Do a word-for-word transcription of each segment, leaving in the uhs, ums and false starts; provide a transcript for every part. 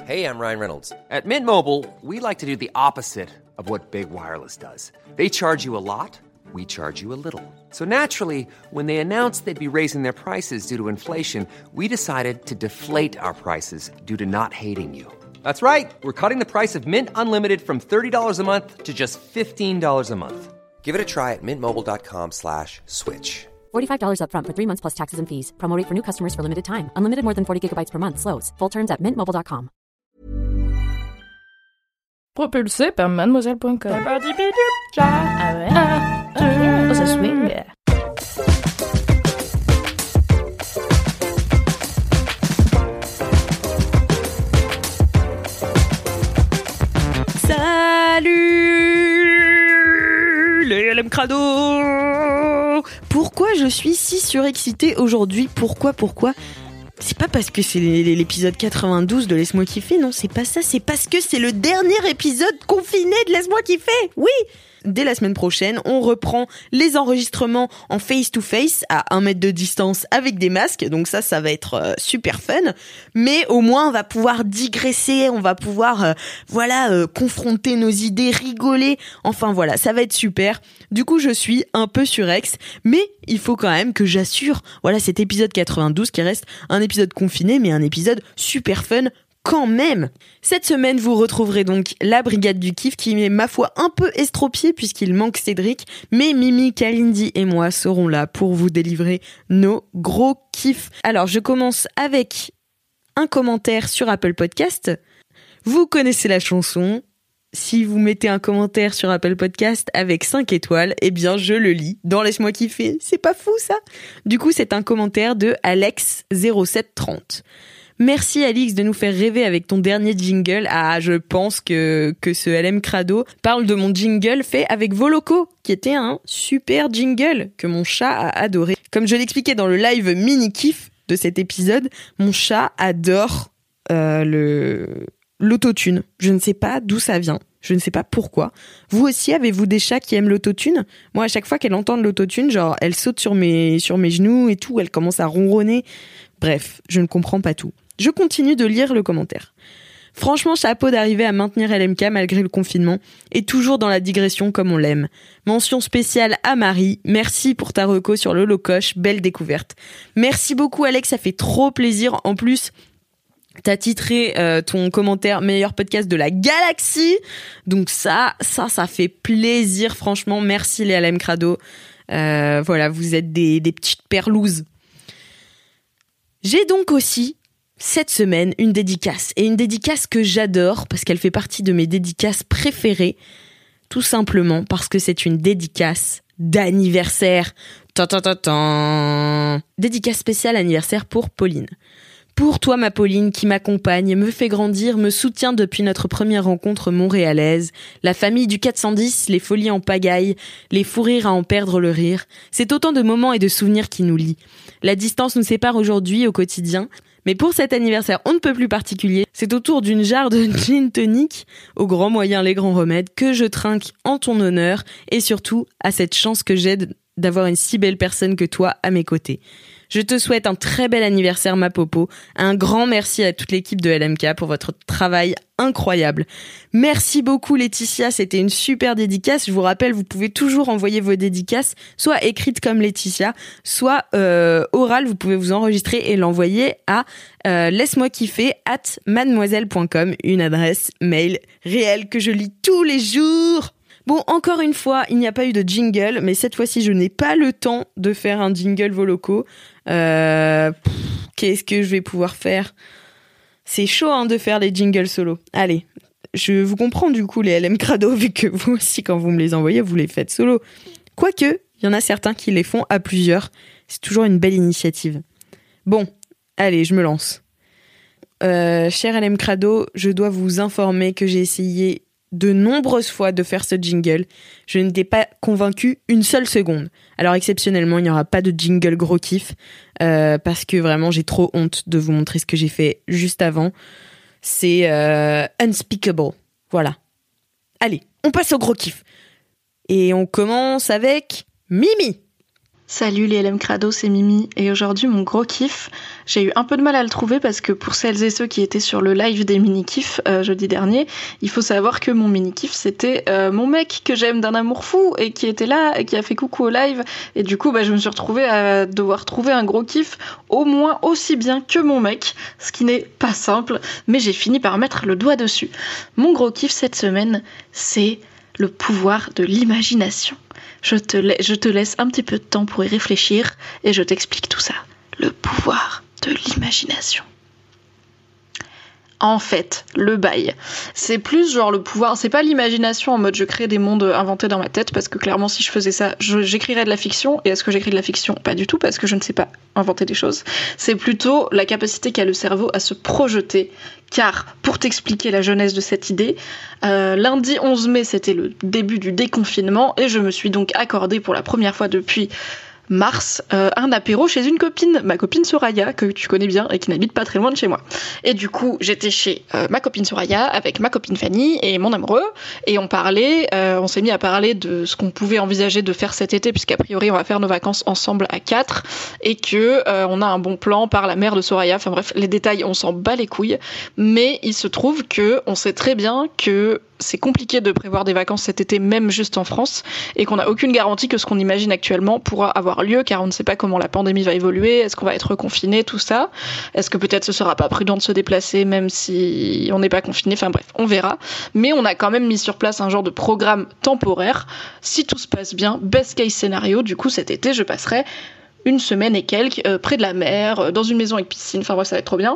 Hey, I'm Ryan Reynolds. At Mint Mobile, we like to do the opposite of what Big Wireless does. They charge you a lot, we charge you a little. So naturally, when they announced they'd be raising their prices due to inflation, we decided to deflate our prices due to not hating you. That's right. We're cutting the price of Mint Unlimited from thirty dollars a month to just fifteen dollars a month. Give it a try at mintmobile.com slash switch. forty-five dollars up front for three months plus taxes and fees. Promo rate for new customers for limited time. Unlimited more than forty gigabytes per month. Slows full terms at mint mobile dot com. Propulsé par mademoiselle point com. Ah ouais. Ah, ah, oh, ça swing. Salut les L M Crado. Pourquoi je suis si surexcitée aujourd'hui ? Pourquoi, pourquoi ? C'est pas parce que c'est l'épisode quatre-vingt-douze de Laisse-moi kiffer, non, c'est pas ça, c'est parce que c'est le dernier épisode confiné de Laisse-moi kiffer, oui. Dès la semaine prochaine, on reprend les enregistrements en face-to-face à un mètre de distance avec des masques, donc ça, ça va être euh, super fun, mais au moins on va pouvoir digresser, on va pouvoir, euh, voilà, euh, confronter nos idées, rigoler, enfin voilà, ça va être super. Du coup, je suis un peu surex, mais il faut quand même que j'assure, voilà, cet épisode quatre-vingt-douze qui reste un épisode confiné, mais un épisode super fun quand même. Cette semaine, vous retrouverez donc la Brigade du Kiff qui est, ma foi, un peu estropiée puisqu'il manque Cédric, mais Mimi, Kalindi et moi seront là pour vous délivrer nos gros kiffs. Alors, je commence avec un commentaire sur Apple Podcast. Vous connaissez la chanson. Si vous mettez un commentaire sur Apple Podcast avec cinq étoiles, eh bien, je le lis dans Laisse-moi kiffer. C'est pas fou, ça ? Du coup, c'est un commentaire de Alex zéro sept trente. Merci Alix de nous faire rêver avec ton dernier jingle. Ah, je pense que, que ce L M Crado parle de mon jingle fait avec Voloco, qui était un super jingle que mon chat a adoré. Comme je l'expliquais dans le live mini-kiff de cet épisode, mon chat adore euh, le l'autotune. Je ne sais pas d'où ça vient. Je ne sais pas pourquoi. Vous aussi, avez-vous des chats qui aiment l'autotune ? Moi, à chaque fois qu'elle entend de l'autotune, genre, elle saute sur mes, sur mes genoux et tout, elle commence à ronronner. Bref, je ne comprends pas tout. Je continue de lire le commentaire. Franchement, chapeau d'arriver à maintenir L M K malgré le confinement et toujours dans la digression comme on l'aime. Mention spéciale à Marie. Merci pour ta reco sur le Locoche. Belle découverte. Merci beaucoup, Alex. Ça fait trop plaisir. En plus, t'as titré euh, ton commentaire meilleur podcast de la galaxie. Donc ça, ça, ça fait plaisir. Franchement, merci les L M Crado. Euh, voilà, vous êtes des, des petites perlouses. J'ai donc aussi cette semaine une dédicace, et une dédicace que j'adore parce qu'elle fait partie de mes dédicaces préférées, tout simplement parce que c'est une dédicace d'anniversaire. Tan, tan, tan, tan. Dédicace spéciale anniversaire pour Pauline. Pour toi, ma Pauline, qui m'accompagne, me fait grandir, me soutient depuis notre première rencontre montréalaise, la famille du quatre cent dix, les folies en pagaille, les fous rires à en perdre le rire, c'est autant de moments et de souvenirs qui nous lient. La distance nous sépare aujourd'hui au quotidien, mais pour cet anniversaire on ne peut plus particulier, c'est autour d'une jarre de gin tonic, aux grands moyens les grands remèdes, que je trinque en ton honneur, et surtout à cette chance que j'ai d'avoir une si belle personne que toi à mes côtés. Je te souhaite un très bel anniversaire, ma popo. Un grand merci à toute l'équipe de L M K pour votre travail incroyable. Merci beaucoup, Laetitia. C'était une super dédicace. Je vous rappelle, vous pouvez toujours envoyer vos dédicaces, soit écrites comme Laetitia, soit euh, orales. Vous pouvez vous enregistrer et l'envoyer à euh, laisse-moi kiffer at mademoiselle point com, une adresse mail réelle que je lis tous les jours. Bon, encore une fois, il n'y a pas eu de jingle, mais cette fois-ci, je n'ai pas le temps de faire un jingle Voloco. Euh, pff, qu'est-ce que je vais pouvoir faire ? C'est chaud hein, de faire les jingles solo. Allez, je vous comprends du coup les L M Crado, vu que vous aussi, quand vous me les envoyez, vous les faites solo. Quoique, il y en a certains qui les font à plusieurs. C'est toujours une belle initiative. Bon, allez, je me lance. Euh, cher L M Crado, je dois vous informer que j'ai essayé de nombreuses fois de faire ce jingle. Je n'étais pas convaincue une seule seconde. Alors exceptionnellement, il n'y aura pas de jingle gros kiff, euh, parce que vraiment j'ai trop honte de vous montrer ce que j'ai fait juste avant. C'est euh, unspeakable. Voilà. Allez, on passe au gros kiff. Et on commence avec Mimi. Salut les L M Crado, c'est Mimi, et aujourd'hui mon gros kiff, j'ai eu un peu de mal à le trouver parce que pour celles et ceux qui étaient sur le live des mini-kiffs euh, jeudi dernier, il faut savoir que mon mini-kiff c'était euh, mon mec que j'aime d'un amour fou et qui était là et qui a fait coucou au live, et du coup bah, je me suis retrouvée à devoir trouver un gros kiff au moins aussi bien que mon mec, ce qui n'est pas simple, mais j'ai fini par mettre le doigt dessus. Mon gros kiff cette semaine, c'est le pouvoir de l'imagination. Je te, la- je te laisse un petit peu de temps pour y réfléchir et je t'explique tout ça. Le pouvoir de l'imagination. En fait, le bail, c'est plus genre le pouvoir, c'est pas l'imagination en mode je crée des mondes inventés dans ma tête, parce que clairement si je faisais ça, je, j'écrirais de la fiction, et est-ce que j'écris de la fiction ? Pas du tout, parce que je ne sais pas inventer des choses. C'est plutôt la capacité qu'a le cerveau à se projeter, car pour t'expliquer la jeunesse de cette idée, euh, lundi onze mai c'était le début du déconfinement, et je me suis donc accordé pour la première fois depuis mars, euh, un apéro chez une copine, ma copine Soraya, que tu connais bien et qui n'habite pas très loin de chez moi. Et du coup, j'étais chez euh, ma copine Soraya avec ma copine Fanny et mon amoureux, et on parlait, euh, on s'est mis à parler de ce qu'on pouvait envisager de faire cet été, puisqu'a priori on va faire nos vacances ensemble à quatre, et que euh, on a un bon plan par la mère de Soraya. Enfin bref, les détails, on s'en bat les couilles, mais il se trouve que on sait très bien que c'est compliqué de prévoir des vacances cet été, même juste en France, et qu'on n'a aucune garantie que ce qu'on imagine actuellement pourra avoir lieu, car on ne sait pas comment la pandémie va évoluer, est-ce qu'on va être confiné, tout ça, est-ce que peut-être ce sera pas prudent de se déplacer même si on n'est pas confiné, enfin bref, on verra. Mais on a quand même mis sur place un genre de programme temporaire, si tout se passe bien, best case scénario, du coup cet été je passerai une semaine et quelques euh, près de la mer, euh, dans une maison avec piscine, enfin bref, ça va être trop bien.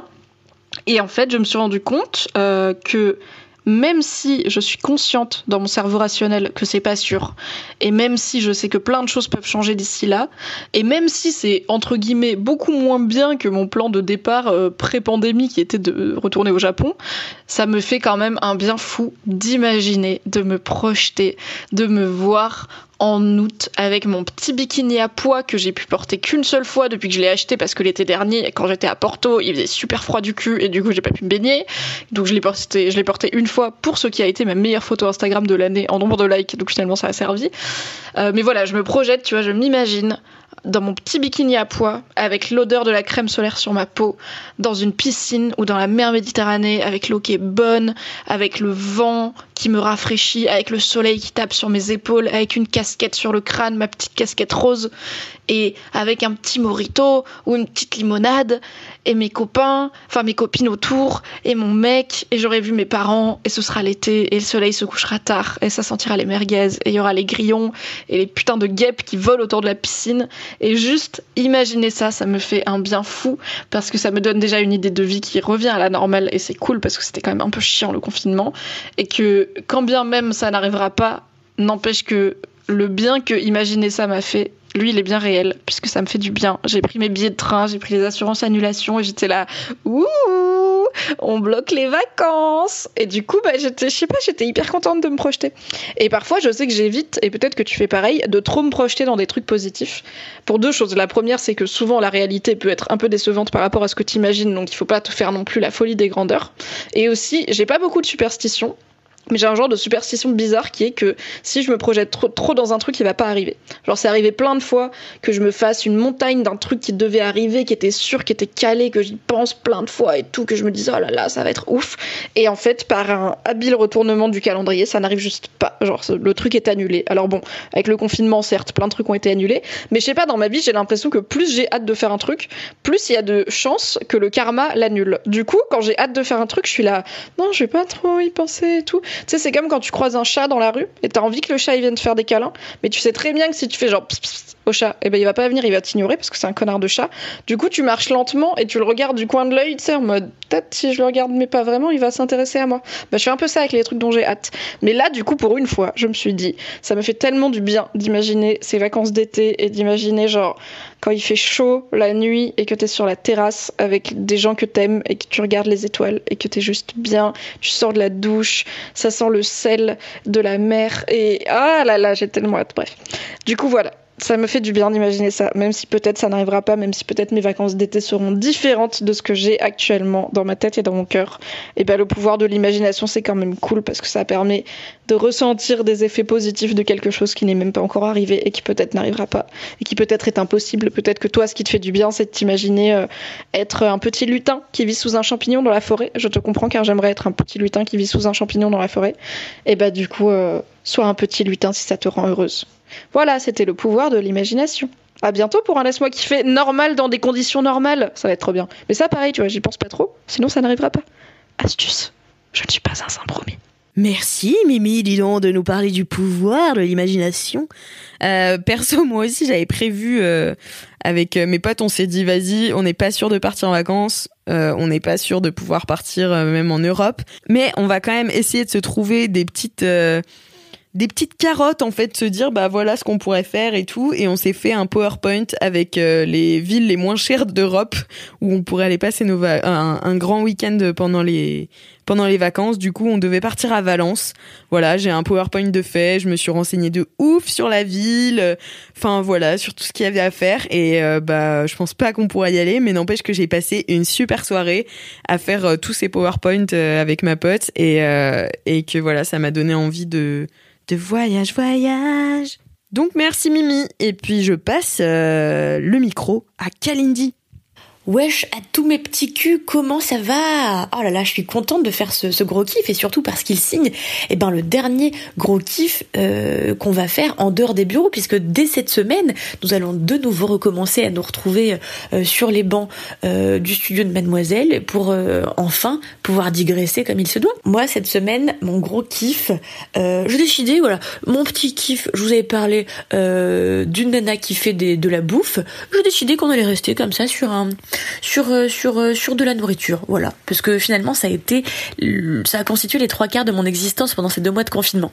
Et en fait, je me suis rendu compte euh, que même si je suis consciente dans mon cerveau rationnel que c'est pas sûr, et même si je sais que plein de choses peuvent changer d'ici là, et même si c'est entre guillemets beaucoup moins bien que mon plan de départ euh, pré-pandémie qui était de retourner au Japon, ça me fait quand même un bien fou d'imaginer, de me projeter, de me voir en août avec mon petit bikini à pois que j'ai pu porter qu'une seule fois depuis que je l'ai acheté, parce que l'été dernier quand j'étais à Porto il faisait super froid du cul et du coup j'ai pas pu me baigner, donc je l'ai porté, je l'ai porté une fois pour ce qui a été ma meilleure photo Instagram de l'année en nombre de likes, donc finalement ça a servi. Euh, mais voilà, je me projette, tu vois, je m'imagine dans mon petit bikini à pois, avec l'odeur de la crème solaire sur ma peau, dans une piscine ou dans la mer Méditerranée, avec l'eau qui est bonne, avec le vent qui me rafraîchit, avec le soleil qui tape sur mes épaules, avec une casquette sur le crâne, ma petite casquette rose, et avec un petit mojito ou une petite limonade, et mes copains, enfin mes copines autour, et mon mec, et j'aurai vu mes parents, et ce sera l'été, et le soleil se couchera tard, et ça sentira les merguez, et il y aura les grillons, et les putains de guêpes qui volent autour de la piscine, et juste imaginer ça, ça me fait un bien fou, parce que ça me donne déjà une idée de vie qui revient à la normale, et c'est cool, parce que c'était quand même un peu chiant le confinement, et que quand bien même ça n'arrivera pas, n'empêche que le bien que imaginer ça m'a fait, lui il est bien réel, puisque ça me fait du bien. J'ai pris mes billets de train, j'ai pris les assurances annulation, et j'étais là, ouh, on bloque les vacances. Et du coup, bah, j'étais, je sais pas, j'étais hyper contente de me projeter. Et parfois, je sais que j'évite, et peut-être que tu fais pareil, de trop me projeter dans des trucs positifs. Pour deux choses. La première, c'est que souvent la réalité peut être un peu décevante par rapport à ce que tu imagines, donc il faut pas te faire non plus la folie des grandeurs. Et aussi, j'ai pas beaucoup de superstitions. Mais j'ai un genre de superstition bizarre qui est que si je me projette trop, trop dans un truc, il va pas arriver. Genre, c'est arrivé plein de fois que je me fasse une montagne d'un truc qui devait arriver, qui était sûr, qui était calé, que j'y pense plein de fois et tout, que je me dise, oh là là, ça va être ouf. Et en fait, par un habile retournement du calendrier, ça n'arrive juste pas. Genre, le truc est annulé. Alors bon, avec le confinement, certes, plein de trucs ont été annulés. Mais je sais pas, dans ma vie, j'ai l'impression que plus j'ai hâte de faire un truc, plus il y a de chances que le karma l'annule. Du coup, quand j'ai hâte de faire un truc, je suis là, non, je vais pas trop y penser et tout. Tu sais, c'est comme quand tu croises un chat dans la rue et t'as envie que le chat il vienne te faire des câlins, mais tu sais très bien que si tu fais genre pss, pss, au chat, et ben il va pas venir, il va t'ignorer parce que c'est un connard de chat. Du coup, tu marches lentement et tu le regardes du coin de l'œil, tu sais, en mode peut-être si je le regarde mais pas vraiment, il va s'intéresser à moi. Bah, je fais un peu ça avec les trucs dont j'ai hâte. Mais là, du coup, pour une fois, je me suis dit, ça me fait tellement du bien d'imaginer ces vacances d'été et d'imaginer genre quand il fait chaud la nuit et que t'es sur la terrasse avec des gens que t'aimes et que tu regardes les étoiles et que t'es juste bien, tu sors de la douche, ça sent le sel de la mer et ah là là, j'ai tellement hâte. Bref, du coup voilà. Ça me fait du bien d'imaginer ça, même si peut-être ça n'arrivera pas, même si peut-être mes vacances d'été seront différentes de ce que j'ai actuellement dans ma tête et dans mon cœur. Et ben, le pouvoir de l'imagination, c'est quand même cool parce que ça permet de ressentir des effets positifs de quelque chose qui n'est même pas encore arrivé et qui peut-être n'arrivera pas et qui peut-être est impossible. Peut-être que toi, ce qui te fait du bien, c'est de t'imaginer euh, être un petit lutin qui vit sous un champignon dans la forêt. Je te comprends car j'aimerais être un petit lutin qui vit sous un champignon dans la forêt. Et ben, du coup, euh, sois un petit lutin si ça te rend heureuse. Voilà, c'était le pouvoir de l'imagination. À bientôt pour un Laisse-moi kiffer normal dans des conditions normales. Ça va être trop bien. Mais ça, pareil, tu vois, j'y pense pas trop. Sinon, ça n'arrivera pas. Astuce. Je ne suis pas un saint promis. Merci Mimi, dis donc, de nous parler du pouvoir de l'imagination. Euh, perso, moi aussi, j'avais prévu euh, avec mes potes, on s'est dit, vas-y, on n'est pas sûr de partir en vacances, euh, on n'est pas sûr de pouvoir partir euh, même en Europe, mais on va quand même essayer de se trouver des petites... Euh, des petites carottes, en fait, se dire, bah voilà ce qu'on pourrait faire et tout. Et on s'est fait un PowerPoint avec euh, les villes les moins chères d'Europe où on pourrait aller passer nos va- un, un grand week-end pendant les, pendant les vacances. Du coup, on devait partir à Valence. Voilà, j'ai un PowerPoint de fait. Je me suis renseignée de ouf sur la ville. Enfin, voilà, sur tout ce qu'il y avait à faire. Et euh, bah, je pense pas qu'on pourrait y aller, mais n'empêche que j'ai passé une super soirée à faire euh, tous ces PowerPoints euh, avec ma pote. Et, euh, et que voilà, ça m'a donné envie de... de voyage, voyage. Donc merci Mimi. Et puis je passe euh, le micro à Kalindi. Wesh, à tous mes petits culs, comment ça va? Oh là là, je suis contente de faire ce, ce gros kiff et surtout parce qu'il signe eh ben, le dernier gros kiff euh, qu'on va faire en dehors des bureaux puisque dès cette semaine, nous allons de nouveau recommencer à nous retrouver euh, sur les bancs euh, du studio de Mademoiselle pour euh, enfin pouvoir digresser comme il se doit. Moi, cette semaine, mon gros kiff, euh, j'ai décidé, voilà, mon petit kiff, je vous avais parlé euh, d'une nana qui fait des, de la bouffe, j'ai décidé qu'on allait rester comme ça sur un... sur euh, sur euh, sur de la nourriture, voilà, parce que finalement ça a été ça a constitué les trois quarts de mon existence pendant ces deux mois de confinement.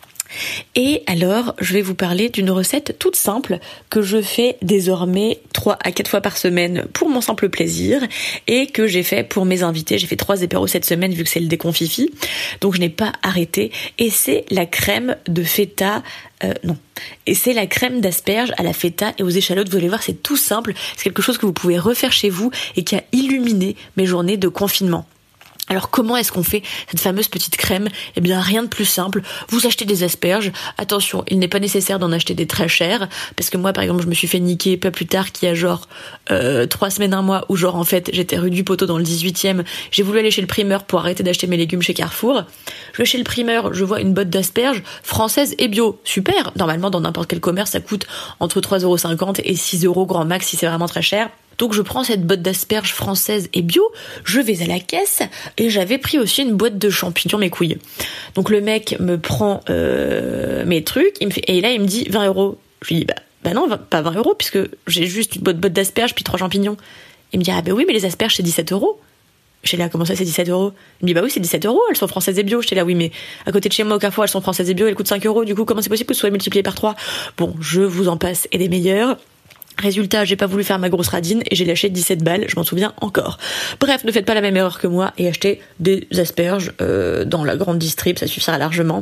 Et alors, je vais vous parler d'une recette toute simple que je fais désormais trois à quatre fois par semaine pour mon simple plaisir et que j'ai fait pour mes invités. J'ai fait trois apéros cette semaine vu que c'est le déconfifi, donc je n'ai pas arrêté. Et c'est la crème de feta Euh, non. Et c'est la crème d'asperges à la feta et aux échalotes. Vous allez voir, c'est tout simple. C'est quelque chose que vous pouvez refaire chez vous et qui a illuminé mes journées de confinement. Alors comment est-ce qu'on fait cette fameuse petite crème? Eh bien rien de plus simple, vous achetez des asperges, attention, il n'est pas nécessaire d'en acheter des très chères, parce que moi par exemple je me suis fait niquer pas plus tard qu'il y a genre euh, trois semaines, un mois, où genre en fait j'étais rue du Poteau dans le dix-huitième, j'ai voulu aller chez le primeur pour arrêter d'acheter mes légumes chez Carrefour, je vais chez le primeur, je vois une botte d'asperges française et bio, super, normalement dans n'importe quel commerce ça coûte entre trois euros cinquante et six euros grand max si c'est vraiment très cher. Donc je prends cette botte d'asperges française et bio, je vais à la caisse et j'avais pris aussi une boîte de champignons, mes couilles. Donc le mec me prend euh, mes trucs il me fait, et là il me dit vingt euros. Je lui dis bah, bah non, pas vingt euros puisque j'ai juste une boîte, boîte d'asperges puis trois champignons. Il me dit ah bah oui mais les asperges c'est dix-sept euros. J'étais là, comment ça c'est dix-sept euros? Il me dit bah oui c'est dix-sept euros, elles sont françaises et bio. J'étais là oui mais à côté de chez moi au Carrefour elles sont françaises et bio, elles coûtent cinq euros, du coup comment c'est possible que ce soit multiplié par trois? Bon, je vous en passe et des meilleurs. Résultat, j'ai pas voulu faire ma grosse radine et j'ai lâché dix-sept balles, je m'en souviens encore. Bref, ne faites pas la même erreur que moi et achetez des asperges euh, dans la grande distrib, ça suffira largement.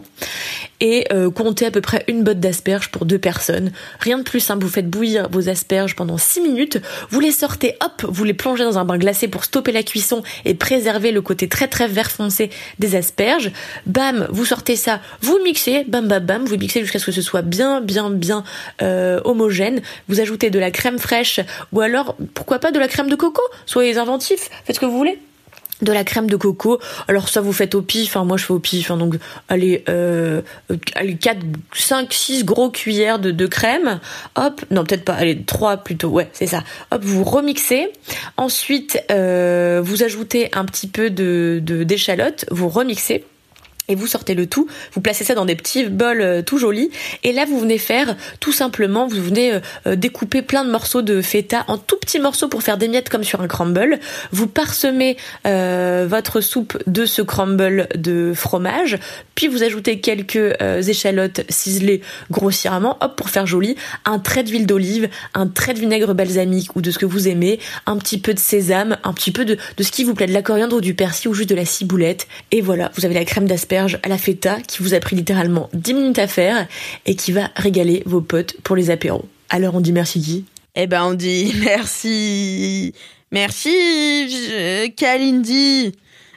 Et euh, comptez à peu près une botte d'asperges pour deux personnes. Rien de plus simple, vous faites bouillir vos asperges pendant six minutes, vous les sortez, hop, vous les plongez dans un bain glacé pour stopper la cuisson et préserver le côté très très vert foncé des asperges. Bam, vous sortez ça, vous mixez, bam bam bam, vous mixez jusqu'à ce que ce soit bien bien bien euh, homogène. Vous ajoutez de la crème fraîche ou alors pourquoi pas de la crème de coco, soyez inventifs, faites ce que vous voulez. De la crème de coco, alors ça vous faites au pif, hein, moi je fais au pif, hein, donc allez, euh, allez quatre, cinq, six gros cuillères de, de crème, hop, non peut-être pas, allez trois plutôt, ouais c'est ça, hop vous remixez, ensuite euh, vous ajoutez un petit peu de, de d'échalote, vous remixez. Et vous sortez le tout, vous placez ça dans des petits bols euh, tout jolis, et là vous venez faire tout simplement, vous venez euh, découper plein de morceaux de feta en tout petits morceaux pour faire des miettes comme sur un crumble. Vous parsemez euh, votre soupe de ce crumble de fromage, puis vous ajoutez quelques euh, échalotes ciselées grossièrement, hop pour faire joli, un trait d'huile d'olive, un trait de vinaigre balsamique ou de ce que vous aimez, un petit peu de sésame, un petit peu de, de ce qui vous plaît, de la coriandre ou du persil ou juste de la ciboulette, et voilà, vous avez la crème d'asperges à la feta qui vous a pris littéralement dix minutes à faire et qui va régaler vos potes pour les apéros. Alors on dit merci qui ? Eh ben on dit merci, merci je... Kalindi.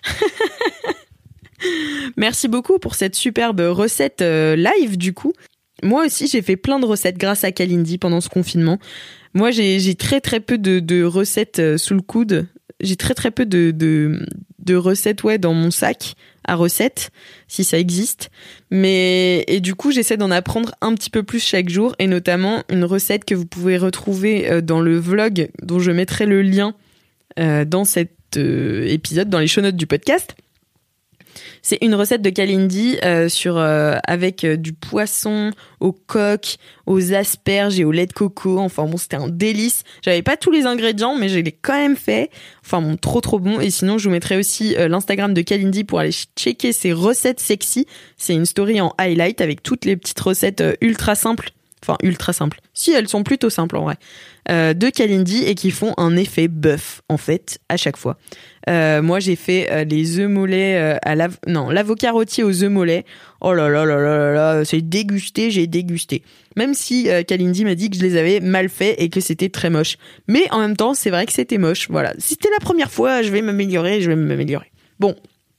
Merci beaucoup pour cette superbe recette euh, live du coup. Moi aussi j'ai fait plein de recettes grâce à Kalindi pendant ce confinement. Moi j'ai, j'ai très très peu de, de recettes euh, sous le coude. J'ai très très peu de, de, de recettes ouais, dans mon sac à recettes, si ça existe. Mais, et du coup, j'essaie d'en apprendre un petit peu plus chaque jour, et notamment une recette que vous pouvez retrouver dans le vlog, dont je mettrai le lien euh, dans cet euh, épisode, dans les show notes du podcast. C'est une recette de Kalindi euh, sur, euh, avec euh, du poisson au coq, aux asperges et au lait de coco. Enfin bon, c'était un délice. J'avais pas tous les ingrédients, mais je l'ai quand même fait. Enfin bon, trop trop bon. Et sinon, je vous mettrai aussi euh, l'Instagram de Kalindi pour aller checker ses recettes sexy. C'est une story en highlight avec toutes les petites recettes euh, ultra simples. Enfin, ultra simples. Si, elles sont plutôt simples en vrai. Euh, de Kalindi et qui font un effet bœuf, en fait, à chaque fois. Euh, moi, j'ai fait euh, les œufs mollets euh, à la... Non, l'avocat rôti aux œufs mollets. Oh là là là là là là, c'est dégusté, j'ai dégusté. Même si euh, Kalindi m'a dit que je les avais mal faits et que c'était très moche. Mais en même temps, c'est vrai que c'était moche. Voilà. Si c'était la première fois, je vais m'améliorer, je vais m'améliorer. Bon.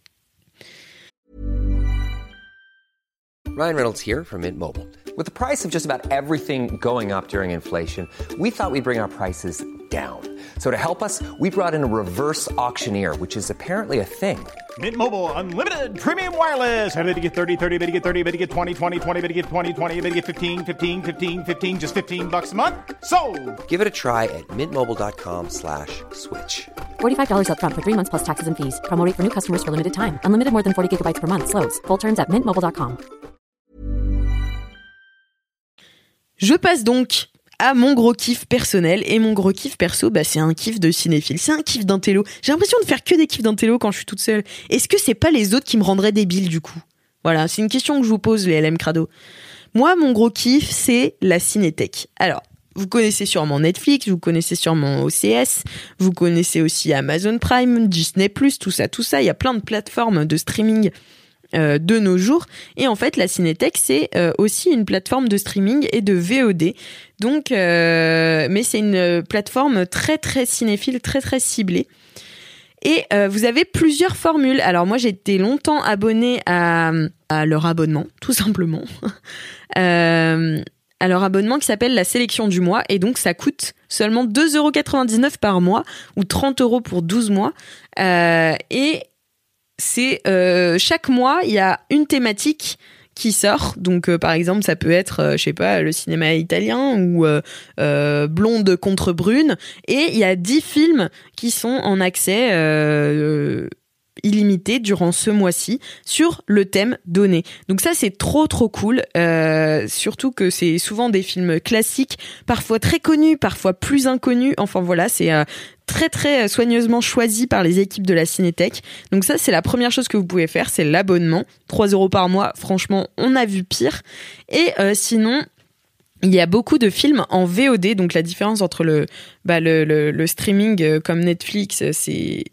Ryan Reynolds here from Mint Mobile. With the price of just about everything going up during inflation, we thought we'd bring our prices down. So to help us, we brought in a reverse auctioneer, which is apparently a thing. Mint Mobile Unlimited Premium Wireless. How to get thirty, thirty, how to get thirty, how to get twenty, twenty, twenty, how to get twenty, twenty, how to get fifteen, fifteen, fifteen, fifteen, just fifteen bucks a month? Sold! Give it a try at mintmobile.com slash switch. forty-five dollars up front for three months plus taxes and fees. Promo rate for new customers for limited time. Unlimited more than forty gigabytes per month. Slows full terms at mint mobile dot com. Je passe donc à mon gros kiff personnel, et mon gros kiff perso, bah, c'est un kiff de cinéphile, c'est un kiff d'intello. J'ai l'impression de faire que des kiffs d'intello quand je suis toute seule. Est-ce que c'est pas les autres qui me rendraient débile du coup ? Voilà, c'est une question que je vous pose, les L M Crado. Moi, mon gros kiff, c'est la cinétech. Alors, vous connaissez sûrement Netflix, vous connaissez sûrement O C S, vous connaissez aussi Amazon Prime, Disney plus, tout ça, tout ça. Il y a plein de plateformes de streaming Euh, de nos jours, et en fait la Cinétech c'est euh, aussi une plateforme de streaming et de V O D, donc euh, mais c'est une plateforme très très cinéphile, très très ciblée, et euh, vous avez plusieurs formules. Alors moi j'ai été longtemps abonnée à, à leur abonnement tout simplement euh, à leur abonnement qui s'appelle la sélection du mois, et donc ça coûte seulement deux euros quatre-vingt-dix-neuf par mois ou trente euros pour douze mois, euh, et c'est euh, chaque mois il y a une thématique qui sort. Donc euh, par exemple ça peut être euh, je sais pas, le cinéma italien ou euh, euh, blonde contre brune, et il y a dix films qui sont en accès euh, illimité durant ce mois-ci sur le thème donné. Donc ça c'est trop trop cool, euh, surtout que c'est souvent des films classiques, parfois très connus, parfois plus inconnus. Enfin voilà, c'est euh, très très soigneusement choisi par les équipes de la Cinétech. Donc ça c'est la première chose que vous pouvez faire, c'est l'abonnement, trois euros par mois. Franchement on a vu pire. Et euh, sinon il y a beaucoup de films en V O D. Donc la différence entre le bah le, le, le streaming euh, comme Netflix c'est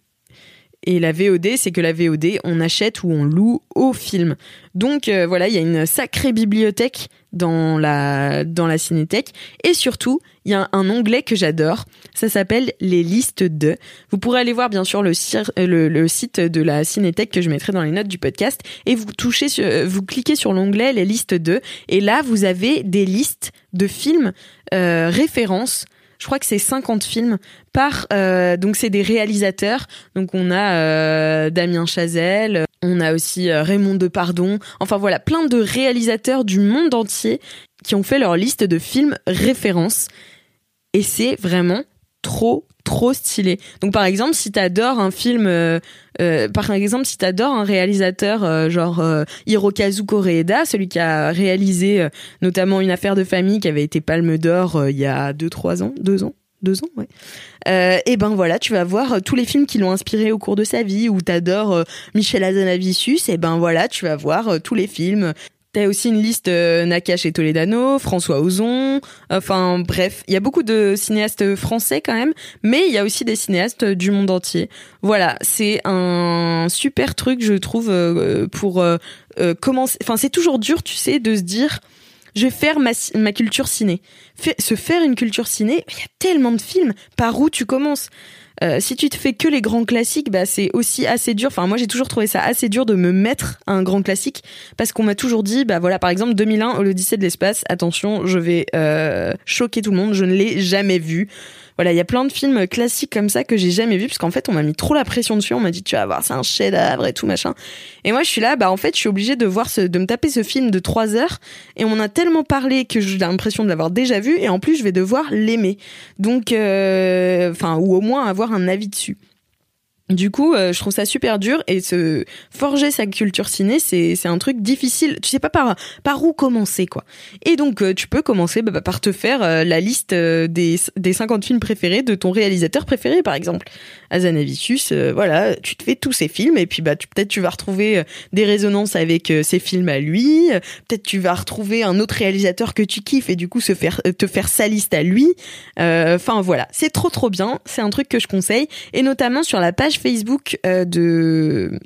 et la V O D, c'est que la V O D, on achète ou on loue au film. Donc euh, voilà, il y a une sacrée bibliothèque dans la dans la Cinétech, et surtout, il y a un onglet que j'adore, ça s'appelle les listes de. Vous pourrez aller voir bien sûr le, le, le site de la Cinétech que je mettrai dans les notes du podcast, et vous touchez sur, vous cliquez sur l'onglet les listes de, et là vous avez des listes de films euh, références. Je crois que c'est cinquante films par euh, donc c'est des réalisateurs. Donc on a euh, Damien Chazelle, on a aussi euh, Raymond Depardon. Enfin voilà, plein de réalisateurs du monde entier qui ont fait leur liste de films références, et c'est vraiment trop trop stylé. Donc par exemple, si t'adores un film euh, euh, par exemple si t'adores un réalisateur euh, genre euh, Hirokazu Koreeda, celui qui a réalisé euh, notamment Une affaire de famille qui avait été Palme d'Or euh, il y a deux trois ans, deux ans Deux ans, ouais. Euh, et ben voilà, tu vas voir euh, tous les films qui l'ont inspiré au cours de sa vie. Ou t'adores euh, Michel Hazanavicius, et ben voilà, tu vas voir euh, tous les films. T'as aussi une liste euh, Nakache et Toledano, François Ozon. Enfin bref, il y a beaucoup de cinéastes français quand même, mais il y a aussi des cinéastes du monde entier. Voilà, c'est un super truc, je trouve, euh, pour euh, euh, commencer. Enfin, c'est toujours dur, tu sais, de se dire. je vais faire ma, ma culture ciné. Fait, se faire une culture ciné, il y a tellement de films. Par où tu commences ? Euh, si tu te fais que les grands classiques, bah c'est aussi assez dur. Enfin, moi j'ai toujours trouvé ça assez dur de me mettre à un grand classique parce qu'on m'a toujours dit, bah voilà, par exemple deux mille un, l'Odyssée de l'espace. Attention, je vais euh, choquer tout le monde, je ne l'ai jamais vu. Voilà, il y a plein de films classiques comme ça que j'ai jamais vus parce qu'en fait on m'a mis trop la pression dessus. On m'a dit tu vas voir, c'est un chef-d'œuvre et tout machin. Et moi je suis là, bah en fait je suis obligée de voir ce, de me taper ce film de trois heures et on en a tellement parlé que j'ai l'impression de l'avoir déjà vu et en plus je vais devoir l'aimer. Donc, euh, enfin ou au moins avoir un avis dessus. Du coup, euh, je trouve ça super dur et se forger sa culture ciné, c'est c'est un truc difficile. Tu sais pas par par où commencer quoi. Et donc euh, tu peux commencer bah, par te faire euh, la liste euh, des des cinquante films préférés de ton réalisateur préféré par exemple. Hazanavicius, euh, voilà, tu te fais tous ces films et puis bah tu, peut-être tu vas retrouver euh, des résonances avec euh, ces films à lui. Euh, peut-être tu vas retrouver un autre réalisateur que tu kiffes et du coup se faire euh, te faire sa liste à lui. Enfin euh, voilà, c'est trop trop bien. C'est un truc que je conseille et notamment sur la page Facebook euh, de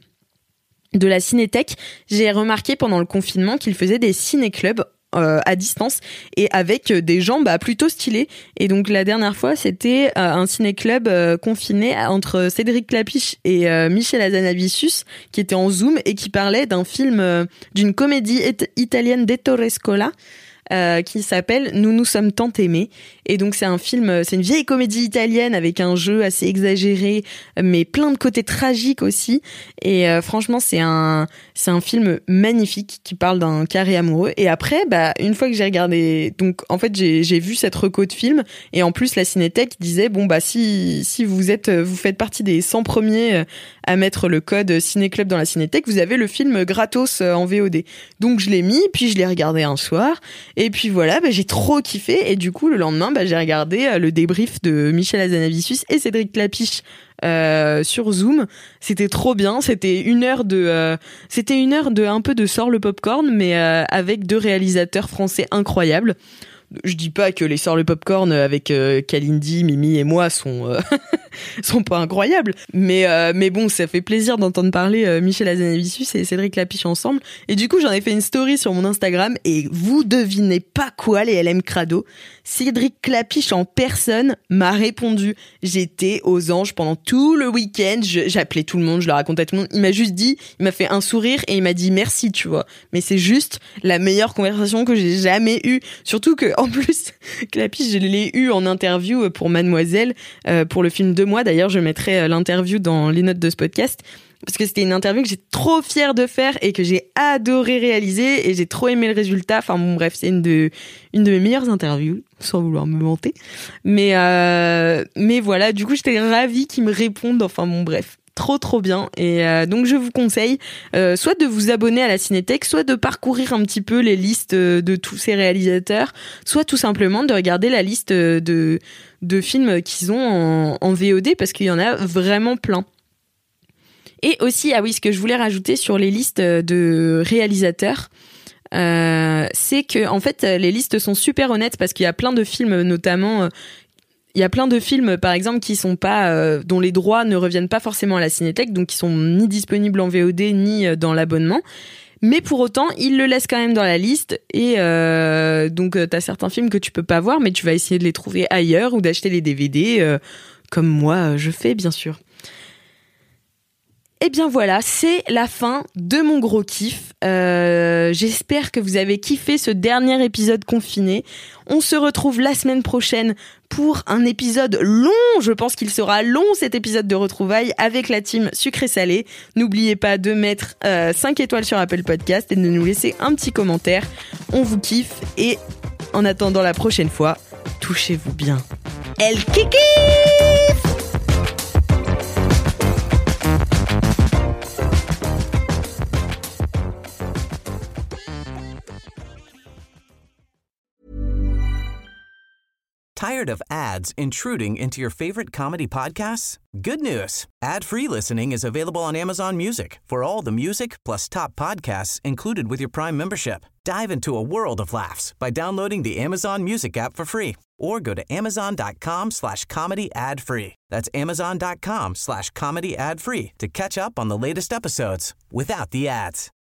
de la Cinétech, j'ai remarqué pendant le confinement qu'ils faisaient des ciné-clubs euh, à distance et avec des gens bah, plutôt stylés. Et donc la dernière fois, c'était euh, un ciné-club euh, confiné entre Cédric Clapiche et euh, Michel Hazanavicius qui était en Zoom et qui parlait d'un film, euh, d'une comédie it- italienne d'Ettore Scola. Euh, qui s'appelle Nous nous sommes tant aimés. Et donc c'est un film, c'est une vieille comédie italienne avec un jeu assez exagéré, mais plein de côtés tragiques aussi. Et euh, franchement c'est un c'est un film magnifique qui parle d'un carré amoureux. Et après, bah une fois que j'ai regardé, donc en fait j'ai j'ai vu cette reco de film et en plus la Cinétech disait bon bah si si vous êtes vous faites partie des cent premiers à mettre le code Ciné-Club dans la Cinétech, vous avez le film gratos en V O D. Donc je l'ai mis, puis je l'ai regardé un soir. Et puis voilà, bah, j'ai trop kiffé et du coup le lendemain bah, j'ai regardé euh, le débrief de Michel Hazanavicius et Cédric Clapiche euh, sur Zoom. C'était trop bien, c'était une heure de euh, c'était une heure de un peu de sort le popcorn mais euh, avec deux réalisateurs français incroyables. Je dis pas que les Sors le Popcorn avec euh, Kalindi, Mimi et moi sont euh, sont pas incroyables, mais euh, mais bon, ça fait plaisir d'entendre parler euh, Michel Hazanavicius et Cédric Clapiche ensemble. Et du coup, j'en ai fait une story sur mon Instagram et vous devinez pas quoi les L M Crado. Cédric Clapiche en personne m'a répondu. J'étais aux anges pendant tout le week-end. Je, j'appelais tout le monde, je le racontais à tout le monde. Il m'a juste dit, il m'a fait un sourire et il m'a dit merci, tu vois. Mais c'est juste la meilleure conversation que j'ai jamais eue. Surtout que en plus, Clapiche, je l'ai eu en interview pour Mademoiselle, euh, pour le film de moi. D'ailleurs, je mettrai l'interview dans les notes de ce podcast. Parce que c'était une interview que j'ai trop fière de faire et que j'ai adoré réaliser et j'ai trop aimé le résultat. Enfin bon bref, c'est une de une de mes meilleures interviews, sans vouloir me vanter. Mais euh, mais voilà, du coup j'étais ravie qu'ils me répondent. Enfin bon bref, trop trop bien. Et euh, donc je vous conseille euh, soit de vous abonner à la Cinétech, soit de parcourir un petit peu les listes de tous ces réalisateurs, soit tout simplement de regarder la liste de de films qu'ils ont en, en V O D parce qu'il y en a vraiment plein. Et aussi, ah oui, ce que je voulais rajouter sur les listes de réalisateurs, euh, c'est que en fait, les listes sont super honnêtes parce qu'il y a plein de films, notamment, euh, il y a plein de films, par exemple, qui sont pas, euh, dont les droits ne reviennent pas forcément à la Cinétech, donc qui sont ni disponibles en V O D ni dans l'abonnement. Mais pour autant, ils le laissent quand même dans la liste et euh, donc t'as certains films que tu peux pas voir, mais tu vas essayer de les trouver ailleurs ou d'acheter les D V D, euh, comme moi je fais bien sûr. Et bien voilà, c'est la fin de mon gros kiff. Euh, j'espère que vous avez kiffé ce dernier épisode confiné. On se retrouve la semaine prochaine pour un épisode long. Je pense qu'il sera long cet épisode de retrouvailles avec la team sucré-salé. N'oubliez pas de mettre euh, cinq étoiles sur Apple Podcast et de nous laisser un petit commentaire. On vous kiffe et en attendant la prochaine fois, touchez-vous bien. El kiki! Tired of ads intruding into your favorite comedy podcasts? Good news. Ad-free listening is available on Amazon Music for all the music plus top podcasts included with your Prime membership. Dive into a world of laughs by downloading the Amazon Music app for free or go to amazon.com slash comedy ad free. That's amazon.com slash comedy ad free to catch up on the latest episodes without the ads.